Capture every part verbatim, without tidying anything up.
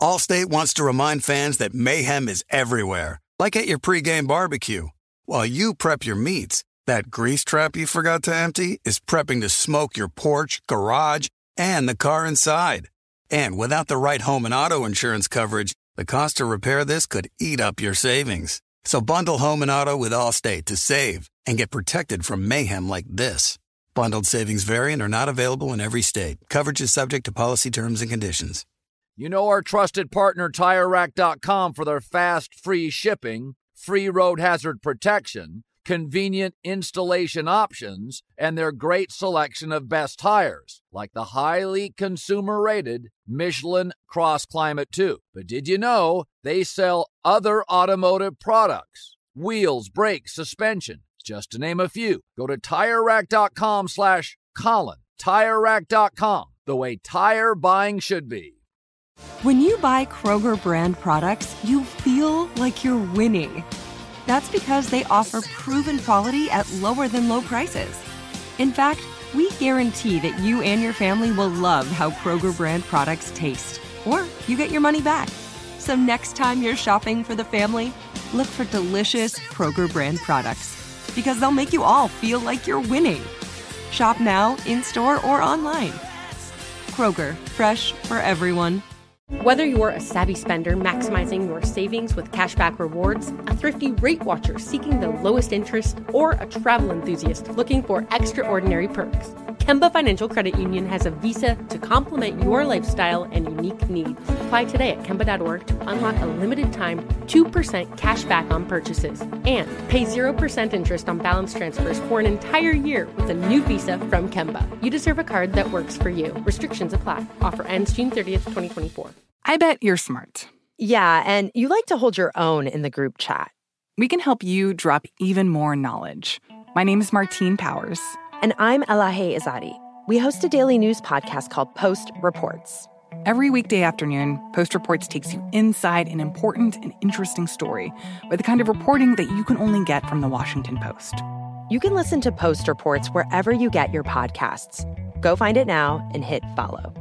Allstate wants to remind fans that mayhem is everywhere, like at your pregame barbecue. While you prep your meats, that grease trap you forgot to empty is prepping to smoke your porch, garage, and the car inside. And without the right home and auto insurance coverage, the cost to repair this could eat up your savings. So bundle home and auto with Allstate to save and get protected from mayhem like this. Bundled savings vary and are not available in every state. Coverage is subject to policy terms and conditions. You know our trusted partner Tire Rack dot com for their fast, free shipping, free road hazard protection, convenient installation options, and their great selection of best tires, like the highly consumer-rated Michelin Cross Climate two. But did you know they sell other automotive products? Wheels, brakes, suspension, just to name a few. Go to Tire Rack dot com slash Colin. Tire Rack dot com, the way tire buying should be. When you buy Kroger brand products, you feel like you're winning. That's because they offer proven quality at lower than low prices. In fact, we guarantee that you and your family will love how Kroger brand products taste, or you get your money back. So next time you're shopping for the family, look for delicious Kroger brand products, because they'll make you all feel like you're winning. Shop now, in-store, or online. Kroger, fresh for everyone. Whether you're a savvy spender maximizing your savings with cashback rewards, a thrifty rate watcher seeking the lowest interest, or a travel enthusiast looking for extraordinary perks, Kemba Financial Credit Union has a visa to complement your lifestyle and unique needs. Apply today at Kemba dot org to unlock a limited-time two percent cash back on purchases and pay zero percent interest on balance transfers for an entire year with a new visa from Kemba. You deserve a card that works for you. Restrictions apply. Offer ends June thirtieth, twenty twenty-four. I bet you're smart. Yeah, and you like to hold your own in the group chat. We can help you drop even more knowledge. My name is Martine Powers. And I'm Elahe Izadi. We host a daily news podcast called Post Reports. Every weekday afternoon, Post Reports takes you inside an important and interesting story with the kind of reporting that you can only get from the Washington Post. You can listen to Post Reports wherever you get your podcasts. Go find it now and hit follow.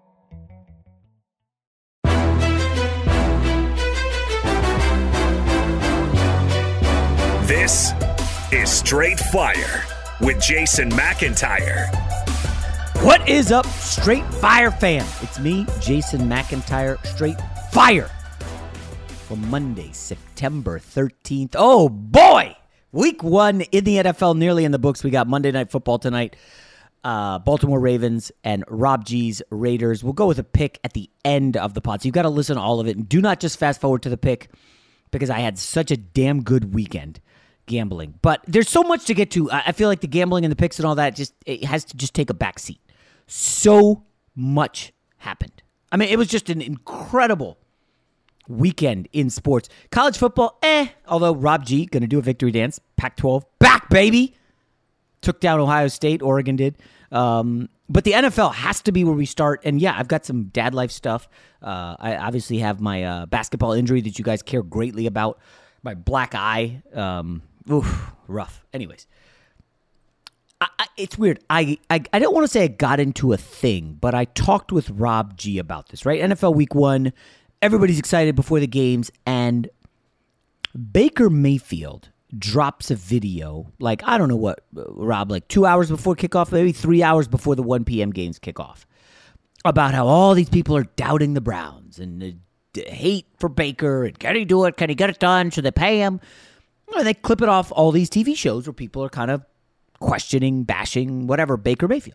This is Straight Fire with Jason McIntyre. What is up, Straight Fire fam? It's me, Jason McIntyre, Straight Fire. For Monday, September thirteenth. Oh boy! Week one in the N F L nearly in the books. We got Monday Night Football tonight. Uh, Baltimore Ravens and Rob G's Raiders. We'll go with a pick at the end of the pod. So you've got to listen to all of it. And do not just fast forward to the pick because I had such a damn good weekend gambling. But there's so much to get to. I feel like the gambling and the picks and all that, just it has to just take a back seat. So much happened. I mean, it was just an incredible weekend in sports. College football, eh. Although Rob G, going to do a victory dance. Pac twelve, back, baby. Took down Ohio State. Oregon did. Um, but the N F L has to be where we start. And yeah, I've got some dad life stuff. Uh, I obviously have my uh, basketball injury that you guys care greatly about. My black eye. Um, oof, rough. Anyways. I, I, it's weird. I, I, I don't want to say I got into a thing, but I talked with Rob G about this, right? N F L week one. Everybody's excited before the games. And Baker Mayfield drops a video, like, I don't know what, Rob, like two hours before kickoff, maybe three hours before the one p.m. games kick off, about how all these people are doubting the Browns and the hate for Baker and can he do it? Can he get it done? Should they pay him? And they clip it off all these T V shows where people are kind of questioning, bashing, whatever, Baker Mayfield.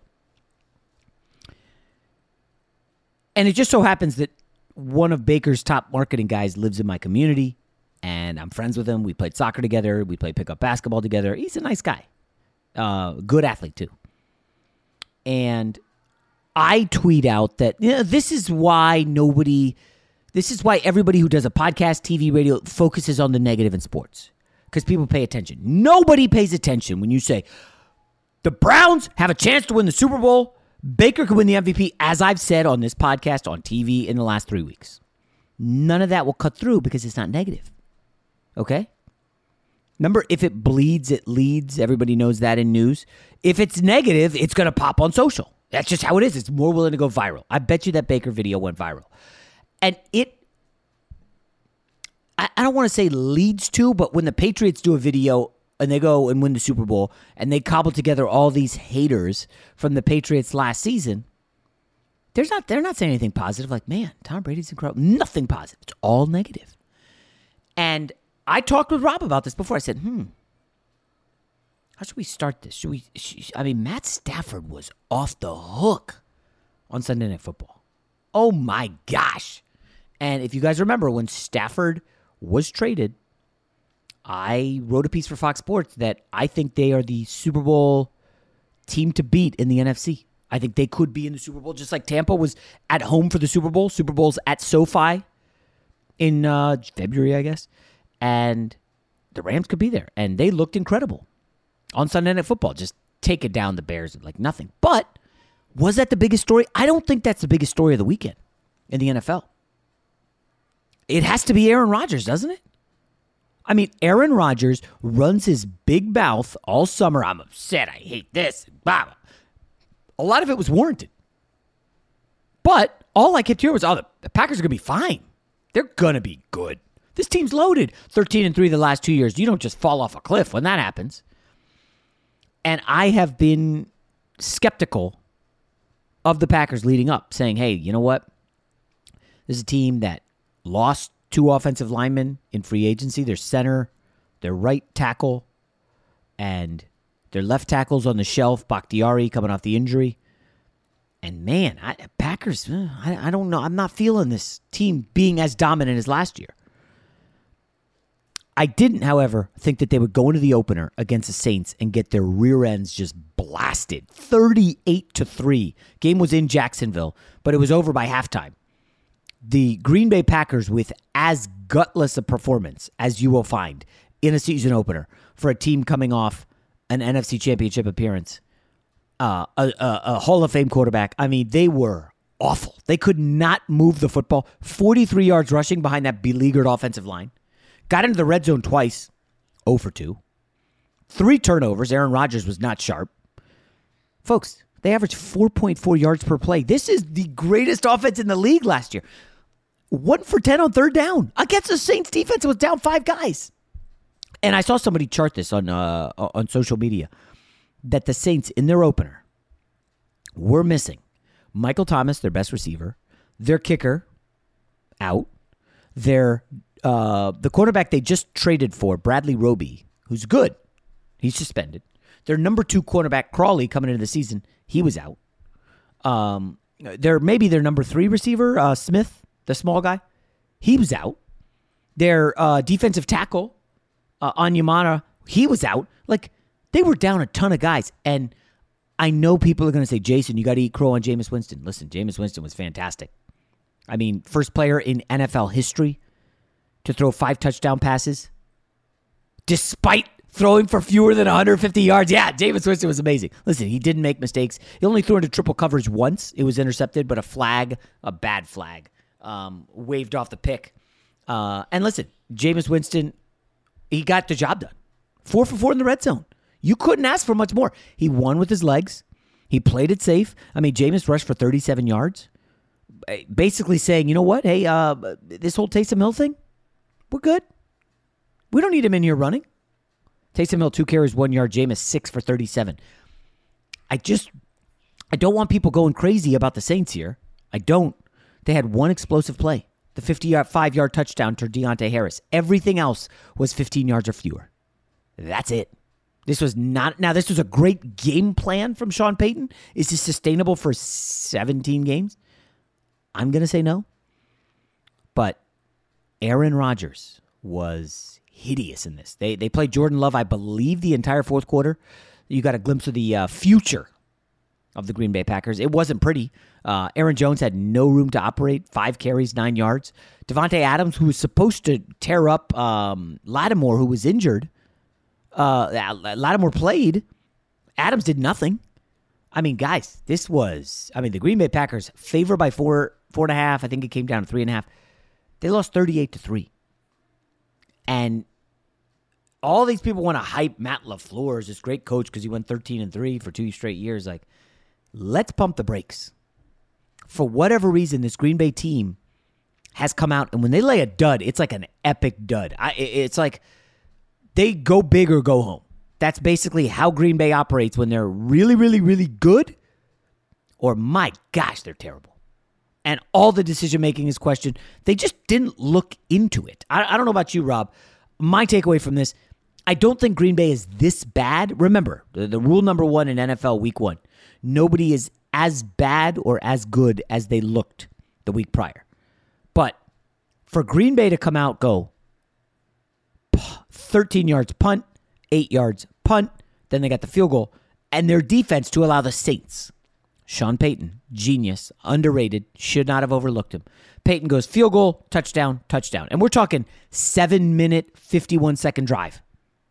And it just so happens that one of Baker's top marketing guys lives in my community, and I'm friends with him. We played soccer together. We played pickup basketball together. He's a nice guy. Uh, good athlete, too. And I tweet out that, you know, this is why nobody, this is why everybody who does a podcast, T V, radio focuses on the negative in sports. Because people pay attention. Nobody pays attention when you say, the Browns have a chance to win the Super Bowl. Baker could win the M V P, as I've said on this podcast, on T V in the last three weeks. None of that will cut through because it's not negative. Okay? Remember, if it bleeds, it leads. Everybody knows that in news. If it's negative, it's going to pop on social. That's just how it is. It's more willing to go viral. I bet you that Baker video went viral. And it, I, I don't want to say leads to, but when the Patriots do a video and they go and win the Super Bowl and they cobble together all these haters from the Patriots last season, there's not, they're not saying anything positive. Like, man, Tom Brady's incredible. Nothing positive. It's all negative. And I talked with Rob about this before. I said, hmm, how should we start this? Should we? Should, I mean, Matt Stafford was off the hook on Sunday Night Football. Oh, my gosh. And if you guys remember, when Stafford was traded, I wrote a piece for Fox Sports that I think they are the Super Bowl team to beat in the N F C. I think they could be in the Super Bowl, just like Tampa was at home for the Super Bowl. Super Bowl's at SoFi in uh, February, I guess. And the Rams could be there. And they looked incredible on Sunday Night Football. Just take it down the Bears like nothing. But was that the biggest story? I don't think that's the biggest story of the weekend in the N F L. It has to be Aaron Rodgers, doesn't it? I mean, Aaron Rodgers runs his big mouth all summer. I'm upset. I hate this. Blah, blah. A lot of it was warranted. But all I kept hearing was, oh, the, the Packers are going to be fine. They're going to be good. This team's loaded. thirteen and three the last two years. You don't just fall off a cliff when that happens. And I have been skeptical of the Packers leading up, saying, hey, you know what? This is a team that lost two offensive linemen in free agency. Their center, their right tackle, and their left tackle's on the shelf. Bakhtiari coming off the injury. And man, I, Packers, I, I don't know. I'm not feeling this team being as dominant as last year. I didn't, however, think that they would go into the opener against the Saints and get their rear ends just blasted. thirty-eight to three. Game was in Jacksonville, but it was over by halftime. The Green Bay Packers with as gutless a performance as you will find in a season opener for a team coming off an N F C Championship appearance. Uh, a, a, a Hall of Fame quarterback. I mean, they were awful. They could not move the football. forty-three yards rushing behind that beleaguered offensive line. Got into the red zone twice. oh for two. Three turnovers. Aaron Rodgers was not sharp. Folks, they averaged four point four yards per play. This is the greatest offense in the league last year. one for ten on third down. Against the Saints defense, it was down five guys. And I saw somebody chart this on uh, on social media, that the Saints, in their opener, were missing Michael Thomas, their best receiver, their kicker, out, their uh, the quarterback they just traded for, Bradley Roby, who's good. He's suspended. Their number two cornerback, Crawley, coming into the season, he was out. Um, their maybe their number three receiver, uh, Smith, the small guy, he was out. Their uh, defensive tackle, uh, Onyemata, he was out. Like, they were down a ton of guys. And I know people are going to say, Jason, you got to eat crow on Jameis Winston. Listen, Jameis Winston was fantastic. I mean, first player in N F L history to throw five touchdown passes, despite throwing for fewer than one hundred fifty yards. Yeah, Jameis Winston was amazing. Listen, he didn't make mistakes. He only threw into triple coverage once. It was intercepted, but a flag, a bad flag, um, waved off the pick. Uh, and listen, Jameis Winston, he got the job done. Four for four in the red zone. You couldn't ask for much more. He won with his legs. He played it safe. I mean, Jameis rushed for thirty-seven yards. Basically saying, you know what? Hey, uh, this whole Taysom Hill thing, we're good. We don't need him in here running. Taysom Hill, two carries, one yard. Jameis, six for thirty-seven. I just, I don't want people going crazy about the Saints here. I don't. They had one explosive play. The fifty-five-yard touchdown to Deontay Harris. Everything else was fifteen yards or fewer. That's it. This was not, now this was a great game plan from Sean Payton. Is this sustainable for seventeen games? I'm going to say no. But Aaron Rodgers was hideous in this. They they played Jordan Love, I believe, the entire fourth quarter. You got a glimpse of the uh, future of the Green Bay Packers. It wasn't pretty. Uh, Aaron Jones had no room to operate. Five carries, nine yards. Devontae Adams, who was supposed to tear up um, Lattimore, who was injured. Uh, Lattimore played. Adams did nothing. I mean, guys, this was, I mean, the Green Bay Packers favored by four, four and a half. I think it came down to three and a half. They lost thirty-eight to three. And all these people want to hype Matt LaFleur as this great coach because he went thirteen and three for two straight years. Like, let's pump the brakes. For whatever reason, this Green Bay team has come out, and when they lay a dud, it's like an epic dud. I, it's like they go big or go home. That's basically how Green Bay operates when they're really, really, really good, or my gosh, they're terrible. And all the decision-making is questioned. They just didn't look into it. I, I don't know about you, Rob. My takeaway from this, I don't think Green Bay is this bad. Remember, the, the rule number one in N F L week one, nobody is as bad or as good as they looked the week prior. But for Green Bay to come out, go thirteen yards punt, eight yards punt, then they got the field goal, and their defense to allow the Saints. Sean Payton, genius, underrated, should not have overlooked him. Payton goes field goal, touchdown, touchdown. And we're talking seven-minute, fifty-one-second drive.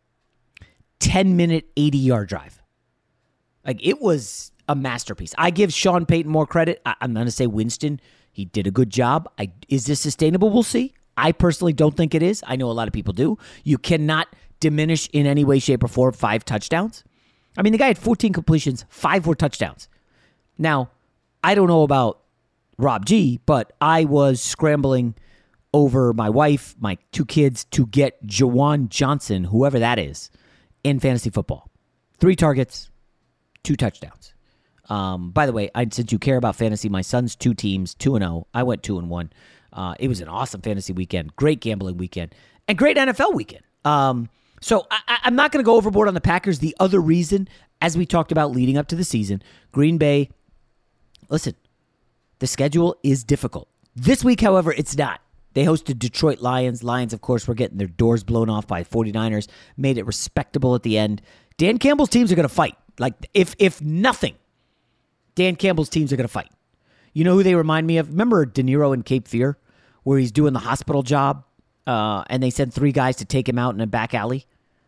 ten-minute, eighty-yard drive. Like, it was a masterpiece. I give Sean Payton more credit. I, I'm going to say Winston, he did a good job. I, is this sustainable? We'll see. I personally don't think it is. I know a lot of people do. You cannot diminish in any way, shape, or form five touchdowns. I mean, the guy had fourteen completions, five were touchdowns. Now, I don't know about Rob G, but I was scrambling over my wife, my two kids, to get Jawan Johnson, whoever that is, in fantasy football. Three targets, two touchdowns. Um, by the way, I, since you care about fantasy, my son's two teams, two and oh. I went two and one. Uh, it was an awesome fantasy weekend, great gambling weekend, and great N F L weekend. Um, so I, I'm not going to go overboard on the Packers. The other reason, as we talked about leading up to the season, Green Bay, listen, the schedule is difficult. This week, however, it's not. They hosted Detroit Lions. Lions, of course, were getting their doors blown off by 49ers, made it respectable at the end. Dan Campbell's teams are going to fight. Like, if if nothing, Dan Campbell's teams are going to fight. You know who they remind me of? Remember De Niro in Cape Fear, where he's doing the hospital job, uh, and they send three guys to take him out in a back alley?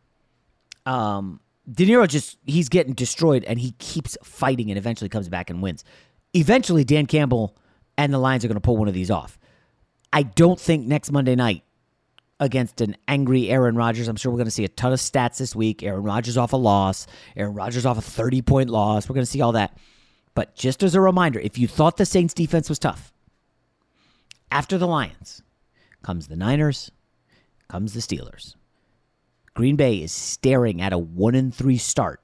Um, De Niro just, he's getting destroyed, and he keeps fighting and eventually comes back and wins. Eventually, Dan Campbell and the Lions are going to pull one of these off. I don't think next Monday night against an angry Aaron Rodgers, I'm sure we're going to see a ton of stats this week. Aaron Rodgers off a loss. Aaron Rodgers off a thirty-point loss. We're going to see all that. But just as a reminder, if you thought the Saints defense was tough, after the Lions comes the Niners, comes the Steelers. Green Bay is staring at a one and three start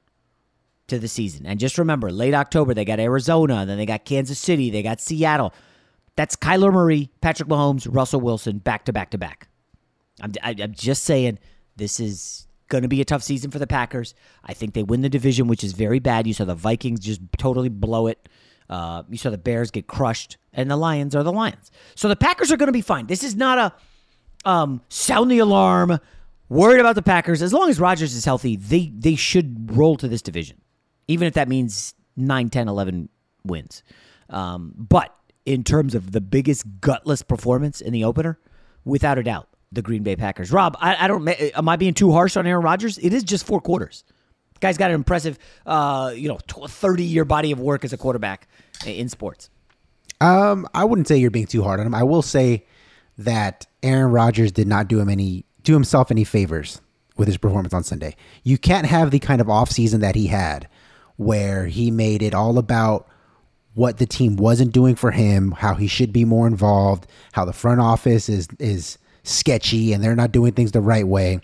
to the season. And just remember, late October, they got Arizona, then they got Kansas City, they got Seattle. That's Kyler Murray, Patrick Mahomes, Russell Wilson, back to back to back. I'm, I'm just saying, this is going to be a tough season for the Packers. I think they win the division, which is very bad. You saw the Vikings just totally blow it. Uh, you saw the Bears get crushed, and the Lions are the Lions. So the Packers are going to be fine. This is not a um, sound the alarm, worried about the Packers. As long as Rodgers is healthy, they they should roll to this division, even if that means nine, ten, eleven wins. Um, but in terms of the biggest gutless performance in the opener, without a doubt, the Green Bay Packers. Rob, I, I don't. Am I being too harsh on Aaron Rodgers? It is just four quarters. The guy's got an impressive, uh, you know, thirty-year body of work as a quarterback in sports. Um, I wouldn't say you're being too hard on him. I will say that Aaron Rodgers did not do him any, do himself any favors with his performance on Sunday. You can't have the kind of offseason that he had, where he made it all about what the team wasn't doing for him, how he should be more involved, how the front office is is sketchy and they're not doing things the right way.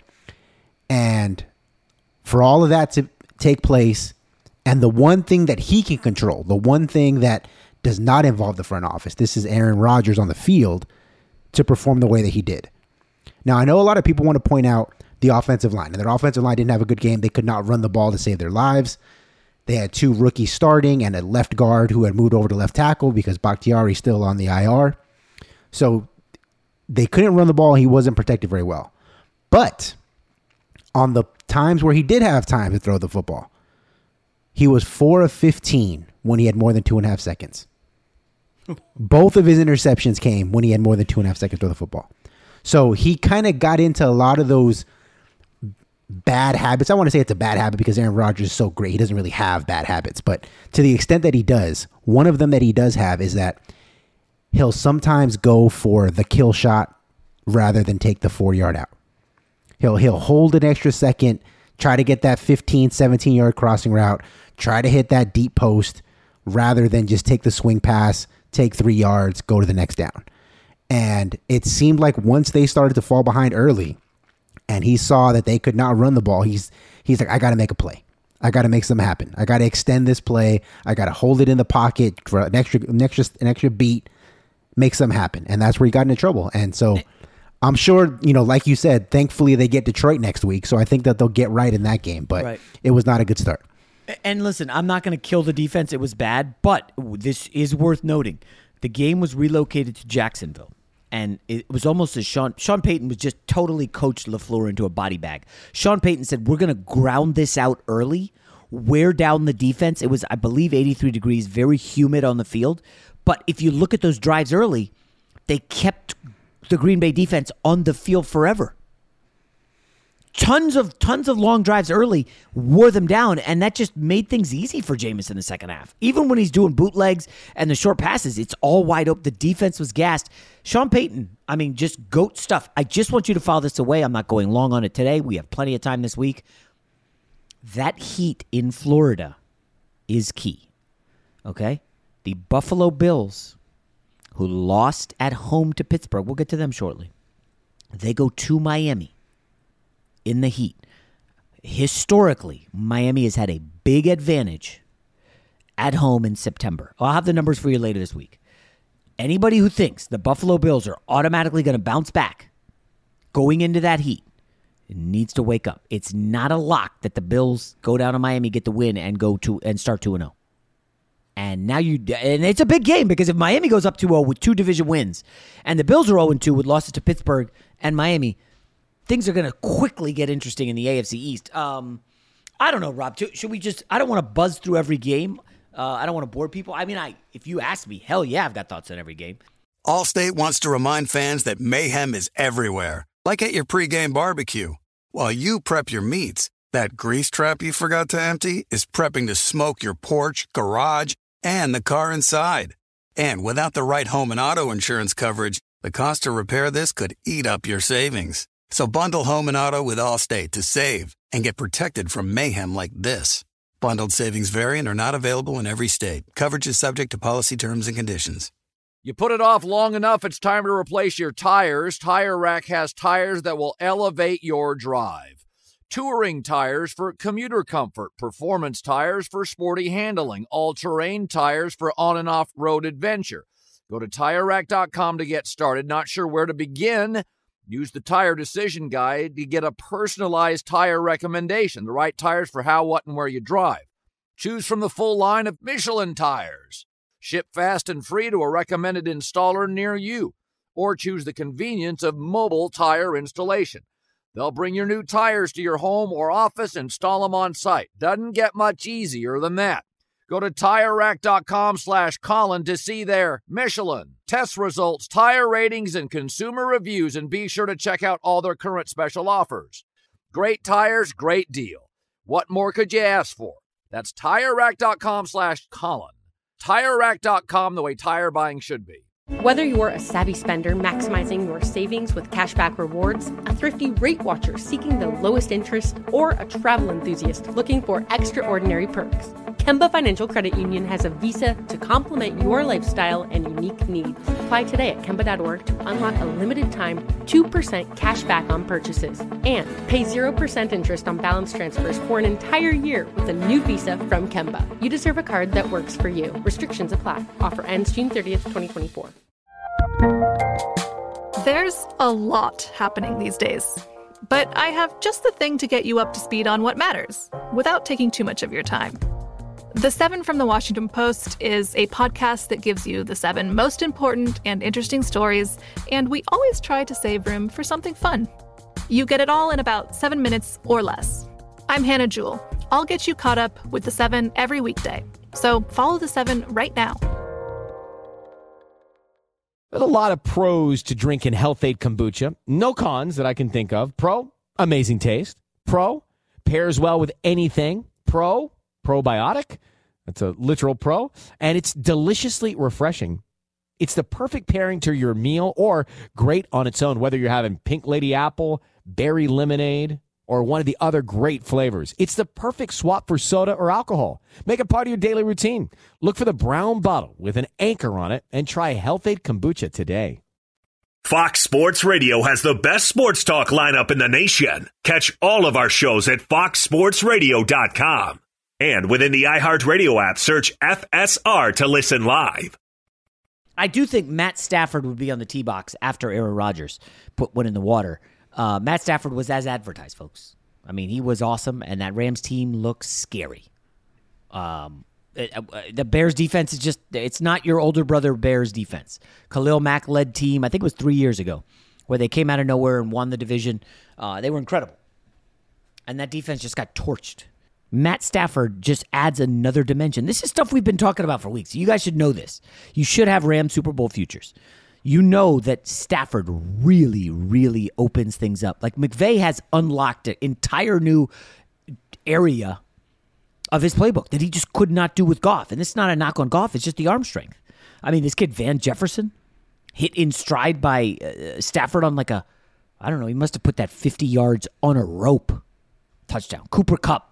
And for all of that to take place, and the one thing that he can control, the one thing that does not involve the front office, this is Aaron Rodgers on the field, to perform the way that he did. Now, I know a lot of people want to point out the offensive line, and their offensive line didn't have a good game. They could not run the ball to save their lives. They had two rookies starting and a left guard who had moved over to left tackle because Bakhtiari's still on the I R. So they couldn't run the ball. He wasn't protected very well. But on the times where he did have time to throw the football, he was four of fifteen when he had more than two and a half seconds. Both of his interceptions came when he had more than two and a half seconds to throw the football. So he kind of got into a lot of those bad habits. I want to say it's a bad habit because Aaron Rodgers is so great. He doesn't really have bad habits. But to the extent that he does, one of them that he does have is that he'll sometimes go for the kill shot rather than take the four-yard out. He'll he'll hold an extra second, try to get that fifteen, seventeen-yard crossing route, try to hit that deep post rather than just take the swing pass, take three yards, go to the next down. And it seemed like once they started to fall behind early and he saw that they could not run the ball, he's he's like, I got to make a play. I got to make something happen. I got to extend this play. I got to hold it in the pocket for an extra, an extra, an extra beat, make something happen. And that's where he got into trouble. And so I'm sure, you know, like you said, thankfully they get Detroit next week. So I think that they'll get right in that game. But right. It was not a good start. And listen, I'm not going to kill the defense. It was bad. But this is worth noting. The game was relocated to Jacksonville. And it was almost as Sean Sean Payton was just totally coached LaFleur into a body bag. Sean Payton said, we're going to ground this out early, wear down the defense. It was, I believe, eighty-three degrees, very humid on the field. But if you look at those drives early, they kept the Green Bay defense on the field forever. Tons of tons of long drives early wore them down, and that just made things easy for Jameis in the second half. Even when he's doing bootlegs and the short passes, it's all wide open. The defense was gassed. Sean Payton, I mean, just GOAT stuff. I just want you to file this away. I'm not going long on it today. We have plenty of time this week. That heat in Florida is key, okay? The Buffalo Bills, who lost at home to Pittsburgh, we'll get to them shortly. They go to Miami in the heat. Historically, Miami has had a big advantage at home in September. I'll have the numbers for you later this week. Anybody who thinks the Buffalo Bills are automatically going to bounce back going into that heat needs to wake up. It's not a lock that the Bills go down to Miami, get the win, and go to and start two and oh. And now you, and it's a big game because if Miami goes up two oh with two division wins, and the Bills are oh and two with losses to Pittsburgh and Miami, things are going to quickly get interesting in the A F C East. Um, I don't know, Rob. Should we just? I don't want to buzz through every game. Uh, I don't want to bore people. I mean, I if you ask me, hell yeah, I've got thoughts on every game. Allstate wants to remind fans that mayhem is everywhere, like at your pregame barbecue. While you prep your meats, that grease trap you forgot to empty is prepping to smoke your porch, garage, and the car inside. And without the right home and auto insurance coverage, the cost to repair this could eat up your savings. So bundle home and auto with Allstate to save and get protected from mayhem like this. Bundled savings vary and are not available in every state. Coverage is subject to policy terms and conditions. You put it off long enough, it's time to replace your tires. Tire Rack has tires that will elevate your drive. Touring tires for commuter comfort, performance tires for sporty handling, all-terrain tires for on- and off-road adventure. Go to Tire Rack dot com to get started. Not sure where to begin? Use the Tire Decision Guide to get a personalized tire recommendation, the right tires for how, what, and where you drive. Choose from the full line of Michelin tires. Ship fast and free to a recommended installer near you. Or choose the convenience of mobile tire installation. They'll bring your new tires to your home or office, install them on site. Doesn't get much easier than that. Go to Tire Rack dot com slash Colin to see their Michelin, test results, tire ratings, and consumer reviews, and be sure to check out all their current special offers. Great tires, great deal. What more could you ask for? That's Tire Rack dot com slash Colin. Tire Rack dot com, the way tire buying should be. Whether you're a savvy spender maximizing your savings with cashback rewards, a thrifty rate watcher seeking the lowest interest, or a travel enthusiast looking for extraordinary perks, Kemba Financial Credit Union has a visa to complement your lifestyle and unique needs. Apply today at Kemba dot org to unlock a limited-time two percent cash back on purchases and pay zero percent interest on balance transfers for an entire year with a new visa from Kemba. You deserve a card that works for you. Restrictions apply. Offer ends June thirtieth, twenty twenty-four. There's a lot happening these days, but I have just the thing to get you up to speed on what matters without taking too much of your time. The Seven from the Washington Post is a podcast that gives you the seven most important and interesting stories, and we always try to save room for something fun. You get it all in about seven minutes or less. I'm Hannah Jewell. I'll get you caught up with the Seven every weekday. So follow the Seven right now. There's a lot of pros to drinking Health-Ade kombucha. No cons that I can think of. Pro, amazing taste. Pro, pairs well with anything. Pro, probiotic. That's a literal pro. And it's deliciously refreshing. It's the perfect pairing to your meal or great on its own, whether you're having pink lady apple, berry lemonade, or one of the other great flavors. It's the perfect swap for soda or alcohol. Make it part of your daily routine. Look for the brown bottle with an anchor on it and try Health-Ade kombucha today. Fox Sports Radio has the best sports talk lineup in the nation. Catch all of our shows at fox sports radio dot com. And within the iHeartRadio app, search F S R to listen live. I do think Matt Stafford would be on the tee box after Aaron Rodgers put one in the water. Uh, Matt Stafford was as advertised, folks. I mean, he was awesome, and that Rams team looks scary. Um, it, uh, the Bears defense is just, it's not your older brother Bears defense. Khalil Mack led team, I think it was three years ago, where they came out of nowhere and won the division. Uh, they were incredible. And that defense just got torched. Matt Stafford just adds another dimension. This is stuff we've been talking about for weeks. You guys should know this. You should have Rams Super Bowl futures. You know that Stafford really, really opens things up. Like McVay has unlocked an entire new area of his playbook that he just could not do with Goff. And this is not a knock on Goff. It's just the arm strength. I mean, this kid, Van Jefferson, hit in stride by uh, Stafford on like a, I don't know, he must have put that fifty yards on a rope touchdown. Cooper Kupp.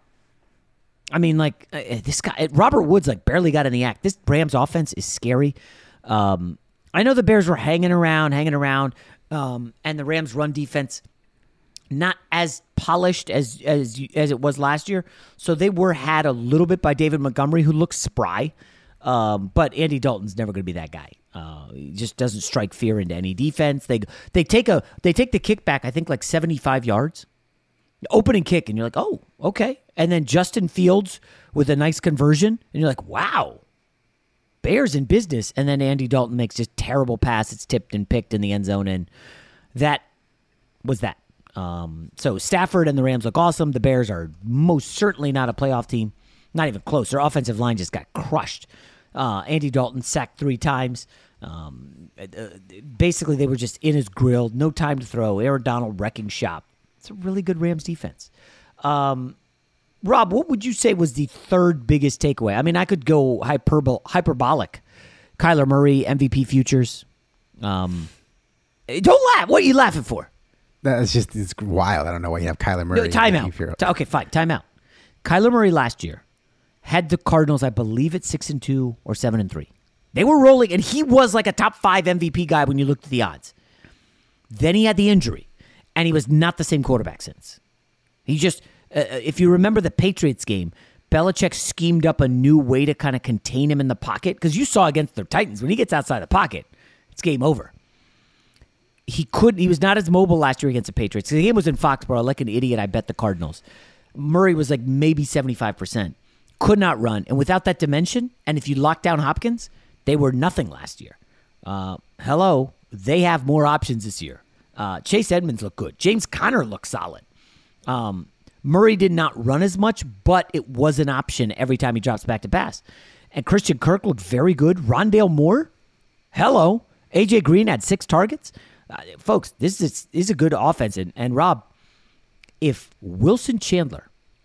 I mean, like, uh, this guy, Robert Woods, like, barely got in the act. This Rams offense is scary. Um, I know the Bears were hanging around, hanging around, um, and the Rams' run defense not as polished as as as it was last year. So they were had a little bit by David Montgomery, who looks spry. Um, but Andy Dalton's never going to be that guy. Uh, he just doesn't strike fear into any defense. They they take a they take the kickback, I think, like seventy-five yards. Opening kick, and you're like, oh, okay. And then Justin Fields with a nice conversion, and you're like, wow, Bears in business. And then Andy Dalton makes just terrible pass. It's tipped and picked in the end zone, and that was that. Um, so Stafford and the Rams look awesome. The Bears are most certainly not a playoff team, not even close. Their offensive line just got crushed. Uh, Andy Dalton sacked three times. Um, uh, basically, they were just in his grill, no time to throw. Aaron Donald wrecking shop. It's a really good Rams defense. Um, Rob, what would you say was the third biggest takeaway? I mean, I could go hyperbol- hyperbolic. Kyler Murray, M V P futures. Um, don't laugh. What are you laughing for? That's just it's wild. I don't know why you have Kyler Murray. No, time out. Okay, fine. Time out. Kyler Murray last year had the Cardinals, I believe, at six and two or seven and three. They were rolling, and he was like a top five M V P guy when you looked at the odds. Then he had the injury. And he was not the same quarterback since. He just, uh, if you remember the Patriots game, Belichick schemed up a new way to kind of contain him in the pocket. Because you saw against the Titans, when he gets outside the pocket, it's game over. He couldn't, he was not as mobile last year against the Patriots. The game was in Foxborough. Like an idiot, I bet the Cardinals. Murray was like maybe seventy-five percent. Could not run. And without that dimension, and if you lock down Hopkins, they were nothing last year. Uh, hello, they have more options this year. Uh, Chase Edmonds looked good. James Conner looked solid. Um, Murray did not run as much, but it was an option every time he drops back to pass. And Christian Kirk looked very good. Rondale Moore, hello. A J Green had six targets. Uh, folks, this is, this is a good offense. And, and Rob, if Wilson Chandler,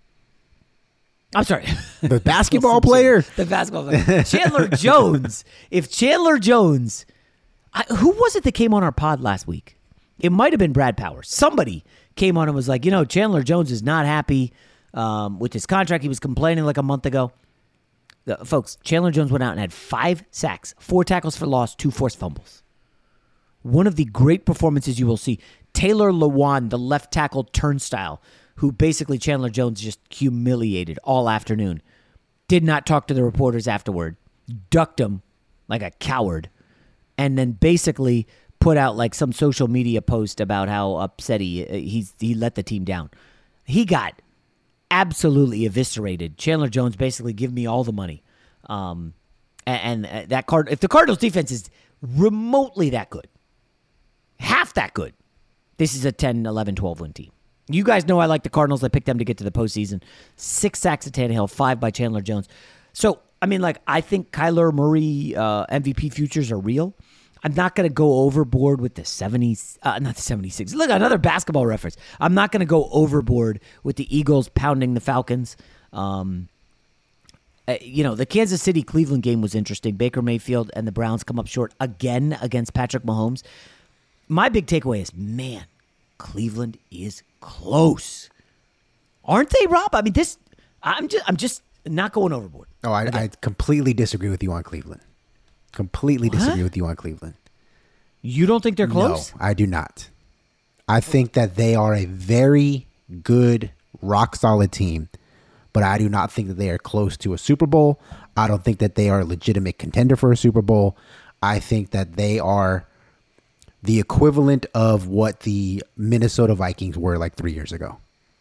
I'm sorry. The basketball player? The basketball player. Chandler Jones. If Chandler Jones, I, who was it that came on our pod last week? It might have been Brad Powers. Somebody came on and was like, you know, Chandler Jones is not happy um, with his contract. He was complaining like a month ago. The, folks, Chandler Jones went out and had five sacks, four tackles for loss, two forced fumbles. One of the great performances you will see. Taylor Lewan, the left tackle turnstile, who basically Chandler Jones just humiliated all afternoon, did not talk to the reporters afterward, ducked him like a coward, and then basically put out like some social media post about how upset he he's, he let the team down. He got absolutely eviscerated. Chandler Jones basically, give me all the money. Um, and, and that card, if the Cardinals defense is remotely that good, half that good, this is a ten, eleven, twelve win team. You guys know I like the Cardinals. I picked them to get to the postseason. Six sacks at Tannehill, five by Chandler Jones. So, I mean, like, I think Kyler Murray uh, M V P futures are real. I'm not going to go overboard with the seventies, uh, not the seventy-six. Look, another basketball reference. I'm not going to go overboard with the Eagles pounding the Falcons. Um, uh, you know, the Kansas City-Cleveland game was interesting. Baker Mayfield and the Browns come up short again against Patrick Mahomes. My big takeaway is, man, Cleveland is close. Aren't they, Rob? I mean, this, I'm just, I'm just not going overboard. Oh, I, I completely disagree with you on Cleveland. Completely disagree what? with you on Cleveland. You don't think they're close? No, I do not. I think that they are a very good, rock-solid team, but I do not think that they are close to a Super Bowl. I don't think that they are a legitimate contender for a Super Bowl. I think that they are the equivalent of what the Minnesota Vikings were like three years ago.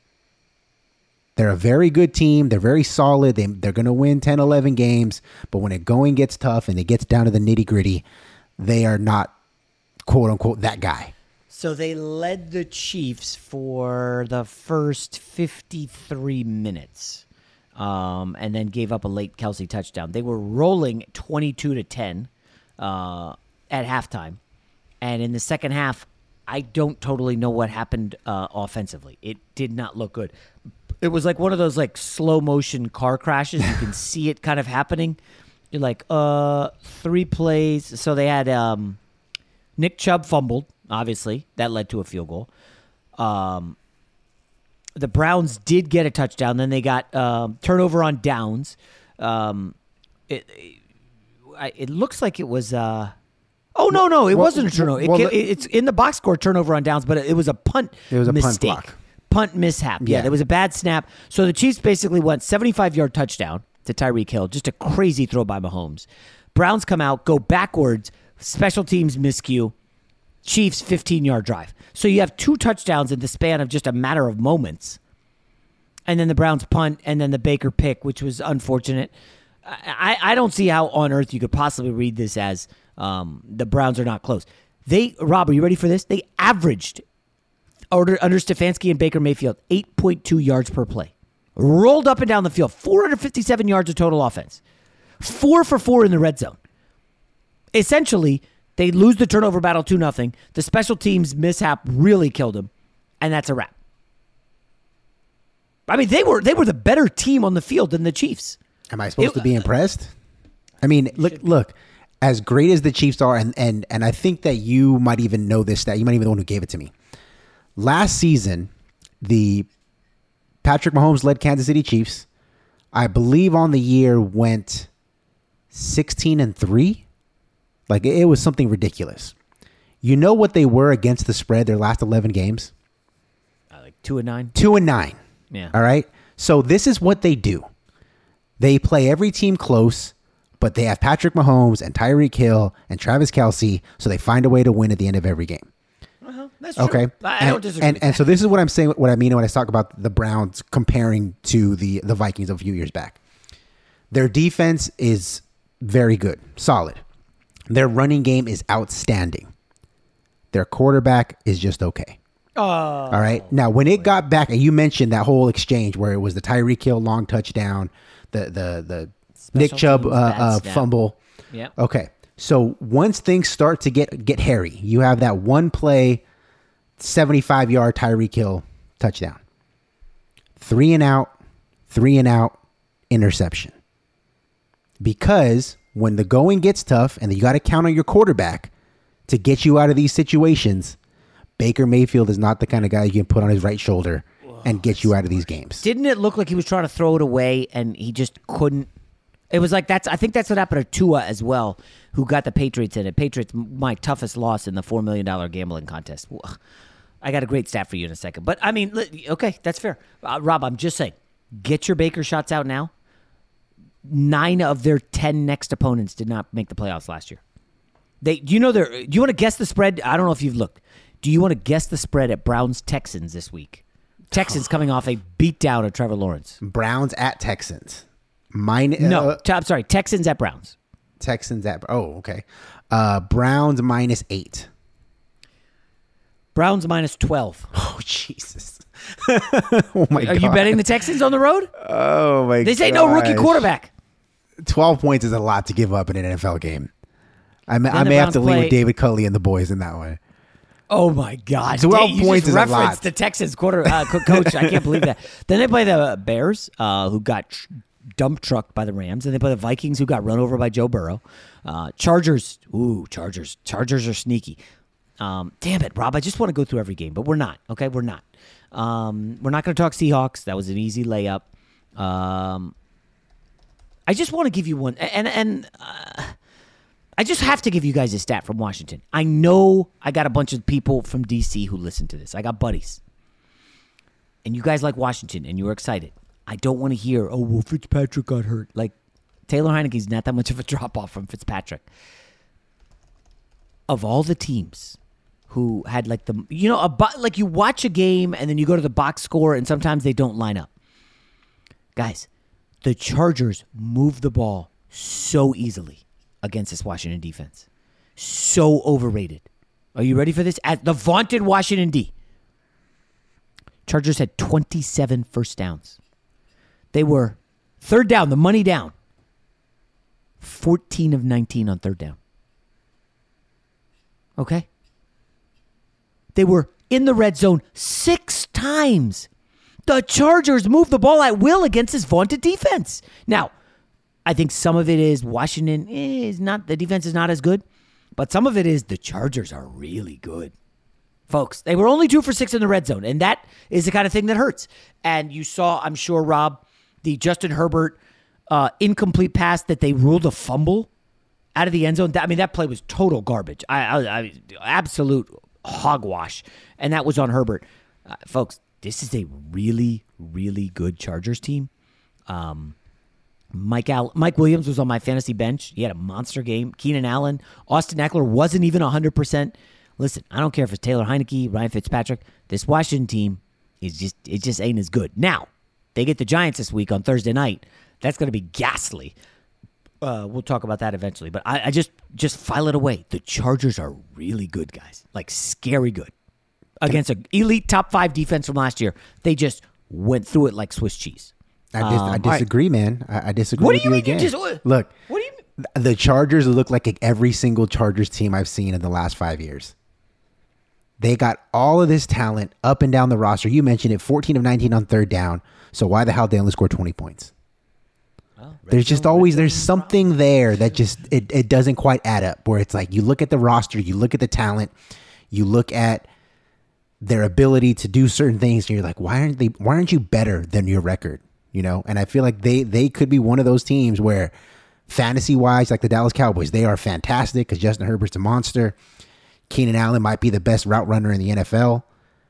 They're a very good team. They're very solid. They, they're going to win ten, eleven games, but when it going gets tough and it gets down to the nitty-gritty, they are not, quote-unquote, that guy. So they led the Chiefs for the first fifty-three minutes, um, and then gave up a late Kelsey touchdown. They were rolling twenty-two to ten uh, at halftime, and in the second half, I don't totally know what happened uh, offensively. It did not look good. It was like one of those like slow motion car crashes. You can see it kind of happening. You're like, uh, three plays. So they had um, Nick Chubb fumbled. Obviously, that led to a field goal. Um, the Browns did get a touchdown. Then they got um, turnover on downs. Um, it, it it looks like it was. Uh, oh no, no, it well, wasn't a turnover. It, well, it, it's in the box score turnover on downs, but it was a punt. It was a mistake. punt block. Punt mishap. Yeah. yeah, there was a bad snap. So the Chiefs basically went seventy-five yard touchdown to Tyreek Hill. Just a crazy throw by Mahomes. Browns come out, go backwards. Special teams miscue. Chiefs fifteen yard drive. So you have two touchdowns in the span of just a matter of moments. And then the Browns punt, and then the Baker pick, which was unfortunate. I, I don't see how on earth you could possibly read this as um, the Browns are not close. They, Rob, are you ready for this? They averaged, under, under Stefanski and Baker Mayfield, eight point two yards per play. Rolled up and down the field. four hundred fifty-seven yards of total offense. Four for four in the red zone. Essentially, they lose the turnover battle two nothing. The special teams mishap really killed them, and that's a wrap. I mean, they were they were the better team on the field than the Chiefs. Am I supposed it, to be impressed? I mean, look, look, as great as the Chiefs are, and, and, and I think that you might even know this stat. You might even be the one who gave it to me. Last season, the Patrick Mahomes-led Kansas City Chiefs, I believe on the year went sixteen and three. Like, it was something ridiculous. You know what they were against the spread their last eleven games? Uh, like two and nine? Two and nine. Yeah. All right? So this is what they do. They play every team close, but they have Patrick Mahomes and Tyreek Hill and Travis Kelce, so they find a way to win at the end of every game. Uh-huh. That's true. Okay. I and, don't disagree. And, and so this is what I'm saying, what I mean when I talk about the Browns comparing to the, the Vikings of a few years back. Their defense is very good, solid. Their running game is outstanding. Their quarterback is just okay. Oh, all right. Now, when it got back, and you mentioned that whole exchange where it was the Tyreek Hill long touchdown, the the the Special Nick Chubb uh, uh, fumble. Yeah. Okay. So once things start to get get hairy, you have that one play, seventy-five yard Tyreek Hill touchdown. Three and out, three and out, interception. Because when the going gets tough and you got to count on your quarterback to get you out of these situations, Baker Mayfield is not the kind of guy you can put on his right shoulder and get you out of these games. Didn't it look like he was trying to throw it away and he just couldn't? It was like that's. I think that's what happened to Tua as well, who got the Patriots in it. Patriots, my toughest loss in the four million dollars gambling contest. I got a great stat for you in a second. But, I mean, okay, that's fair. Uh, Rob, I'm just saying, get your Baker shots out now. Nine of their ten next opponents did not make the playoffs last year. They, do you know their? Do you want to guess the spread? I don't know if you've looked. Do you want to guess the spread at Browns Texans this week? Texans coming off a beatdown of Trevor Lawrence. Browns at Texans. Mine. No, uh, I'm sorry. Texans at Browns. Texans at. Oh, okay. Uh, Browns minus eight. Browns minus twelve. Oh, Jesus. Oh, my Are God. Are you betting the Texans on the road? Oh, my God. They say no rookie quarterback. twelve points is a lot to give up in an N F L game. I may, I may have to play, lean with David Culley and the boys in that one. Oh, my God. twelve Dang, points is a lot. You referenced the Texans quarter, uh, coach. I can't believe that. Then they play the Bears, uh, who got tr- dump trucked by the Rams. And they play the Vikings, who got run over by Joe Burrow. Uh, Chargers. Ooh, Chargers. Chargers are sneaky. Um, damn it, Rob. I just want to go through every game, but we're not. Okay, we're not. Um, we're not going to talk Seahawks. That was an easy layup. Um, I just want to give you one. And, and uh, I just have to give you guys a stat from Washington. I know I got a bunch of people from D C who listen to this. I got buddies. And you guys like Washington, and you were excited. I don't want to hear, oh, well, Fitzpatrick got hurt. Like, Taylor Heineke's not that much of a drop-off from Fitzpatrick. Of all the teams who had, like, the, you know, a, like you watch a game, and then you go to the box score, and sometimes they don't line up. Guys, the Chargers move the ball so easily against this Washington defense. So overrated. Are you ready for this? At the vaunted Washington D. Chargers had twenty-seven first downs. They were third down, the money down. fourteen of nineteen on third down. Okay? They were in the red zone six times. The Chargers moved the ball at will against this vaunted defense. Now, I think some of it is Washington is not, the defense is not as good, but some of it is the Chargers are really good. Folks, they were only two for six in the red zone, and that is the kind of thing that hurts. And you saw, I'm sure, Rob, the Justin Herbert uh, incomplete pass that they ruled a fumble out of the end zone. That, I mean, that play was total garbage. I, I, I absolute hogwash, and that was on Herbert. Uh, folks, this is a really, really good Chargers team. Um, Mike Al- Mike Williams was on my fantasy bench. He had a monster game. Keenan Allen. Austin Eckler wasn't even one hundred percent. Listen, I don't care if it's Taylor Heinicke, Ryan Fitzpatrick. This Washington team is just, it just ain't as good. Now, they get the Giants this week on Thursday night. That's going to be ghastly. Uh, we'll talk about that eventually. But I, I just, just file it away. The Chargers are really good, guys. Like, scary good. Against an elite top five defense from last year. They just went through it like Swiss cheese. I, dis- um, I disagree, right. man. I, I disagree what with do you, you mean again. You just, Look, what do you mean? The Chargers look like every single Chargers team I've seen in the last five years. They got all of this talent up and down the roster. You mentioned it, fourteen of nineteen on third down. So why the hell they only score twenty points? Well, there's just always, there's something there that just, it, it doesn't quite add up. Where it's like, you look at the roster, you look at the talent, you look at their ability to do certain things, and you're like, why aren't they, why aren't you better than your record? You know? And I feel like they, they could be one of those teams where fantasy-wise, like the Dallas Cowboys, they are fantastic because Justin Herbert's a monster. Keenan Allen might be the best route runner in the N F L,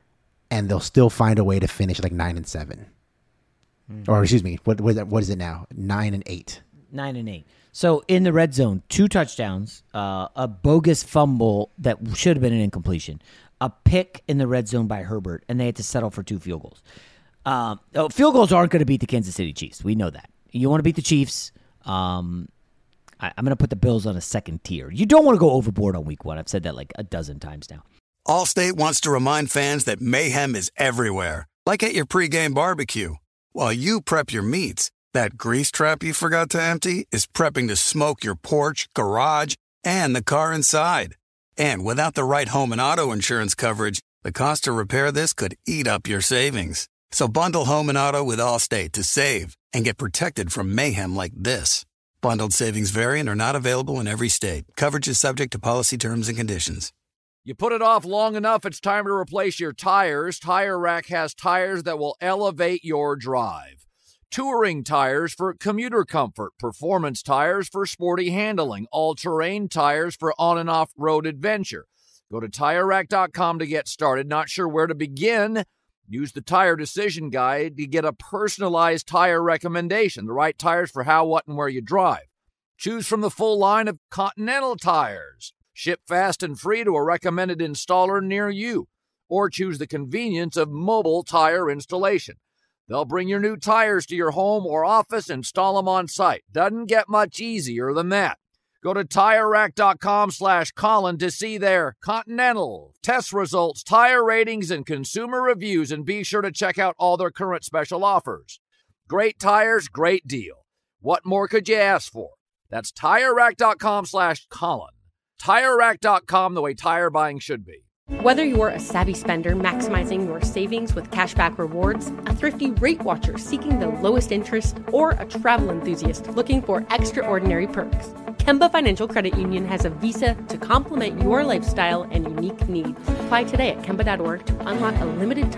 and they'll still find a way to finish like nine and seven. Mm-hmm. Or excuse me, what what is, that, what is it now? Nine and eight. Nine and eight. So in the red zone, two touchdowns, uh, a bogus fumble that should have been an incompletion, a pick in the red zone by Herbert, and they had to settle for two field goals. Um, oh, field goals aren't going to beat the Kansas City Chiefs. We know that. You want to beat the Chiefs. Um, I, I'm going to put the Bills on a second tier. You don't want to go overboard on week one. I've said that like a dozen times now. Allstate wants to remind fans that mayhem is everywhere, like at your pregame barbecue. While you prep your meats, that grease trap you forgot to empty is prepping to smoke your porch, garage, and the car inside. And without the right home and auto insurance coverage, the cost to repair this could eat up your savings. So bundle home and auto with Allstate to save and get protected from mayhem like this. Bundled savings vary and are not available in every state. Coverage is subject to policy terms and conditions. You put it off long enough, it's time to replace your tires. Tire Rack has tires that will elevate your drive. Touring tires for commuter comfort, performance tires for sporty handling, all-terrain tires for on- and off-road adventure. Go to Tire Rack dot com to get started. Not sure where to begin? Use the Tire Decision Guide to get a personalized tire recommendation, the right tires for how, what, and where you drive. Choose from the full line of Continental tires. Ship fast and free to a recommended installer near you. Or choose the convenience of mobile tire installation. They'll bring your new tires to your home or office, install them on site. Doesn't get much easier than that. Go to Tire Rack dot com slash Colin to see their Continental test results, tire ratings, and consumer reviews, and be sure to check out all their current special offers. Great tires, great deal. What more could you ask for? That's Tire Rack dot com slash Colin. Tire Rack dot com, the way tire buying should be. Whether you're a savvy spender maximizing your savings with cashback rewards, a thrifty rate watcher seeking the lowest interest, or a travel enthusiast looking for extraordinary perks, Kemba Financial Credit Union has a visa to complement your lifestyle and unique needs. Apply today at Kemba dot org to unlock a limited time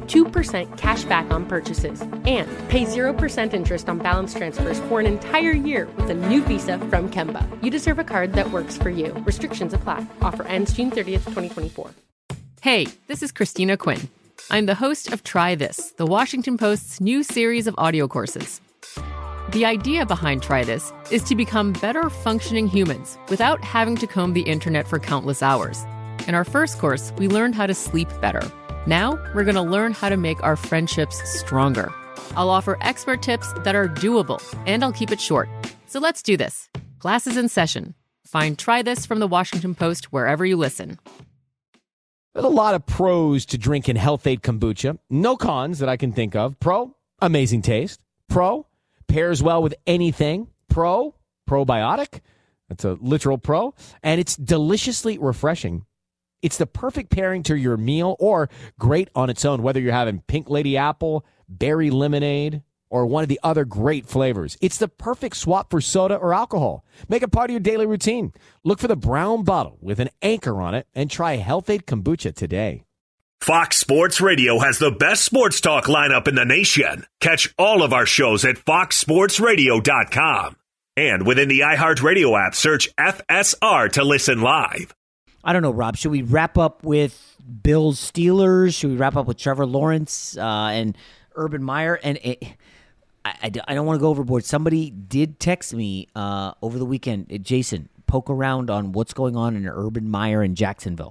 two percent cash back on purchases, and pay zero percent interest on balance transfers for an entire year with a new visa from Kemba. You deserve a card that works for you. Restrictions apply. Offer ends June thirtieth, twenty twenty-four. Hey, this is Christina Quinn. I'm the host of Try This, the Washington Post's new series of audio courses. The idea behind Try This is to become better functioning humans without having to comb the internet for countless hours. In our first course, we learned how to sleep better. Now, we're going to learn how to make our friendships stronger. I'll offer expert tips that are doable, and I'll keep it short. So let's do this. Class is in session. Find Try This from the Washington Post wherever you listen. There's a lot of pros to drinking Health-Ade kombucha. No cons that I can think of. Pro, amazing taste. Pro, pairs well with anything. Pro, probiotic. That's a literal pro. And it's deliciously refreshing. It's the perfect pairing to your meal or great on its own, whether you're having Pink Lady Apple, Berry Lemonade, or one of the other great flavors. It's the perfect swap for soda or alcohol. Make it part of your daily routine. Look for the brown bottle with an anchor on it and try Health-Ade kombucha today. Fox Sports Radio has the best sports talk lineup in the nation. Catch all of our shows at fox sports radio dot com. And within the iHeartRadio app, search F S R to listen live. I don't know, Rob. Should we wrap up with Bills Steelers? Should we wrap up with Trevor Lawrence uh, and Urban Meyer? And it, I, I, I don't want to go overboard. Somebody did text me uh, over the weekend, Jason, poke around on what's going on in Urban Meyer in Jacksonville.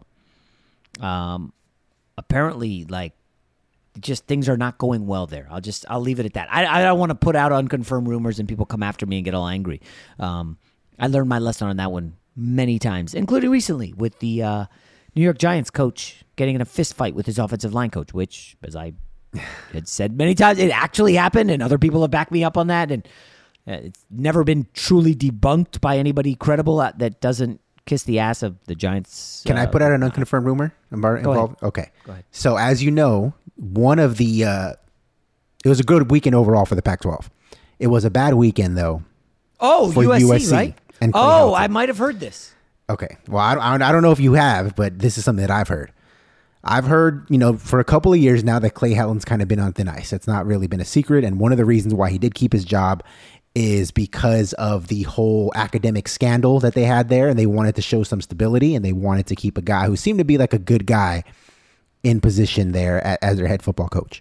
Um, apparently, like, just things are not going well there. I'll just I'll leave it at that. I, I don't want to put out unconfirmed rumors and people come after me and get all angry. Um, I learned my lesson on that one many times, including recently with the uh, New York Giants coach getting in a fist fight with his offensive line coach, which, as I had said many times, it actually happened, and other people have backed me up on that, and it's never been truly debunked by anybody credible that doesn't kiss the ass of the Giants. Can uh, I put out an unconfirmed rumor involved? Okay. Go ahead. So, as you know, one of the uh, it was a good weekend overall for the Pac twelve. It was a bad weekend, though. Oh, for U S C, U S C, right? And oh, I might have heard this. Okay. Well, I, I, I don't know if you have, but this is something that I've heard. I've heard, you know, for a couple of years now that Clay Helton's kind of been on thin ice. It's not really been a secret. And one of the reasons why he did keep his job is because of the whole academic scandal that they had there. And they wanted to show some stability, and they wanted to keep a guy who seemed to be like a good guy in position there at, as their head football coach.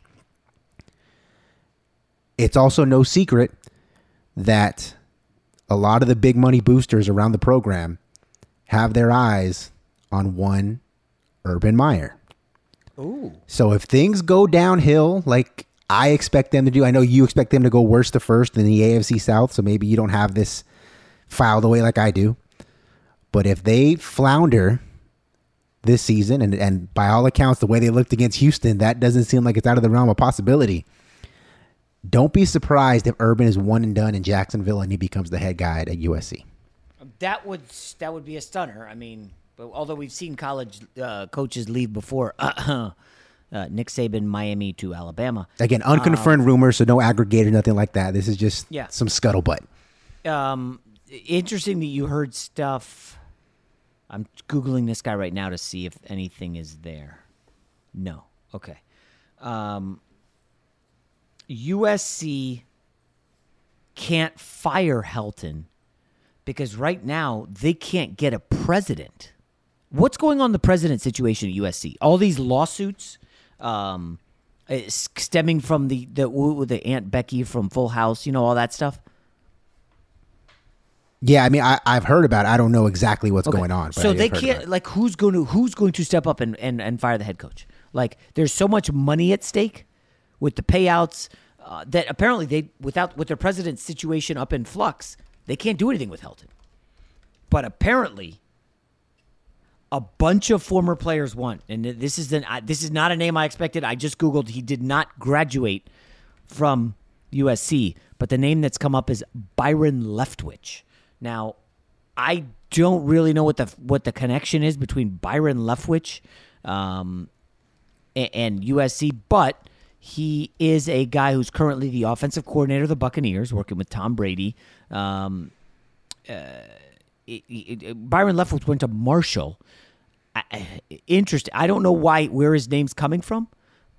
It's also no secret that a lot of the big money boosters around the program have their eyes on one Urban Meyer. Ooh. So if things go downhill, like I expect them to do, I know you expect them to go worse to first in the A F C South, so maybe you don't have this filed away like I do. But if they flounder this season, and, and by all accounts, the way they looked against Houston, that doesn't seem like it's out of the realm of possibility. Don't be surprised if Urban is one and done in Jacksonville and he becomes the head guy at U S C. That would that would be a stunner. I mean, but although we've seen college uh, coaches leave before, uh, uh, Nick Saban, Miami to Alabama. Again, unconfirmed um, rumors, so no aggregator, nothing like that. This is just yeah. some scuttlebutt. Um, interesting that you heard stuff. I'm Googling this guy right now to see if anything is there. No. Okay. Um, U S C can't fire Helton because right now they can't get a president. What's going on in the president situation at U S C? All these lawsuits um, stemming from the, the, the Aunt Becky from Full House, you know, all that stuff? Yeah, I mean, I, I've heard about it. I don't know exactly what's okay. going on. But so they can't, like, who's going to who's going to step up and, and, and fire the head coach? Like, there's so much money at stake with the payouts uh, that apparently they, without with their president's situation up in flux, they can't do anything with Helton. But apparently, a bunch of former players want, and this is an, this is not a name I expected. I just Googled. He did not graduate from U S C, but the name that's come up is Byron Leftwich. Now, I don't really know what the what the connection is between Byron Leftwich um, and, and U S C, but he is a guy who's currently the offensive coordinator of the Buccaneers, working with Tom Brady. Um, uh, it, it, Byron Leftwich went to Marshall. I, interesting. I don't know why where his name's coming from,